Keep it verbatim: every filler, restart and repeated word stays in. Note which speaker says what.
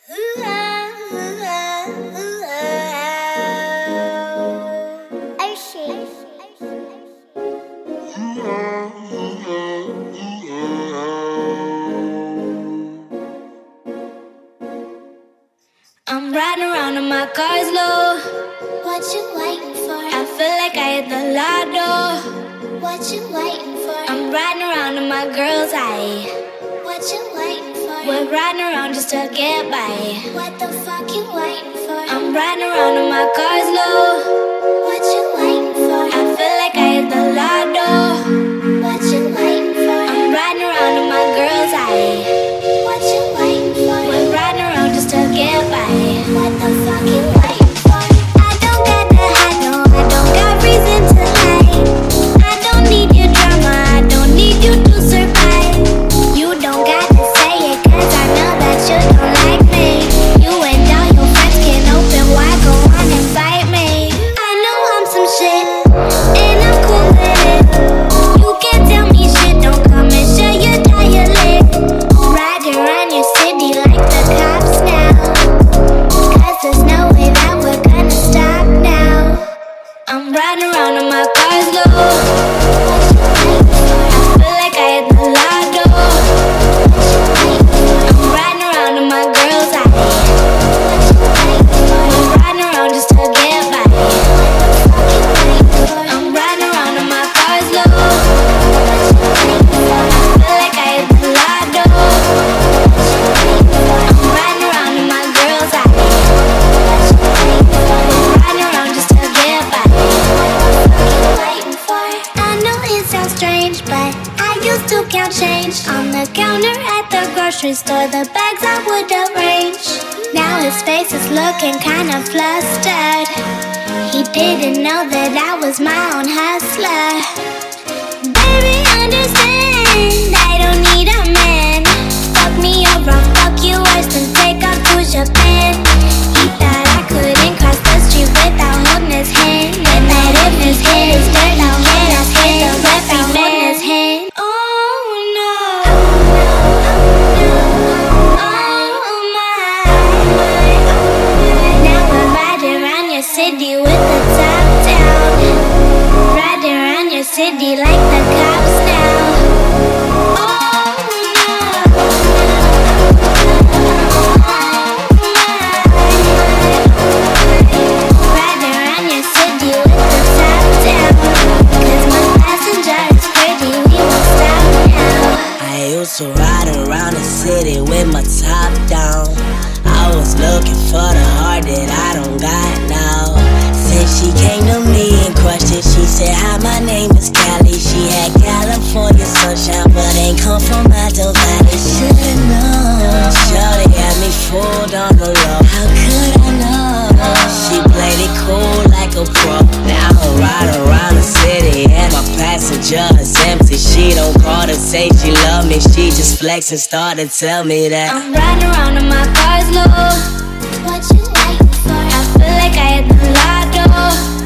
Speaker 1: I'm riding around in my car's low.
Speaker 2: What you waiting for?
Speaker 1: I feel like I hit the lotto.
Speaker 2: What you waiting for?
Speaker 1: I'm riding around in my girl's eye.
Speaker 2: What you waiting for?
Speaker 1: We're riding around just to get by.
Speaker 2: What the fuck you waiting for?
Speaker 1: I'm riding around in my car's low.
Speaker 2: What you waiting for?
Speaker 1: I feel like I hit the lotto.
Speaker 2: What you waiting for?
Speaker 1: I'm riding around in my girl's eye.
Speaker 2: What you waiting for?
Speaker 1: We're riding around just to get by.
Speaker 2: What the fuck you waiting for?
Speaker 1: I don't got to hide, no, I don't got reason to lie. I don't need your drama, I don't need you to survive. You don't got to say it, cause I know that you don't like me. You and all your friends can open wide, go on and fight me. I know I'm some shit, and I'm cool with it. You can't tell me shit, don't come and show your dialect. Ride around your city like the cops now, cause there's no way that we're gonna stop now. I'm riding around in my car's low. I feel like I hit the lotto. I'm riding around in my girl's eye. I'm riding around just to get by. I'm riding around in my car's low. I feel like I hit the lotto. I'm riding around in my girl's eye. I'm riding around just to get by. I know it sounds strange, but I used to count change on the counter at the grocery store, the bags I would arrange. Now his face is looking kinda flustered. He didn't know that I was my own hustler. Baby, understand, I don't need a man. Fuck me over, I'll fuck you worse than take off to Japan. He thought I couldn't cross the street without holding his hand, and that if his head is dirt, I'll hit his head without holding his hand. Oh no, oh my. Now we're riding around your city with the top down, riding around your city like the cops now. Oh no, riding around your city with the top down, cause my passenger is pretty, we won't stop now.
Speaker 3: I used to ride around the city with my top down. I was looking for the heart that I don't got now. Since she came to me and questioned, she said, hi, my name is Cali. She had California sunshine, but ain't come from Alto Valley. Should've known. Shorty had me fooled on the low. How could I know? She played it cool like a pro. Now I'm riding around the city and my passenger is empty. She don't call to say she love me, she just flex and start to tell me that
Speaker 1: I'm riding around in my car's low.
Speaker 2: What you waiting for?
Speaker 1: I feel like I hit the lotto.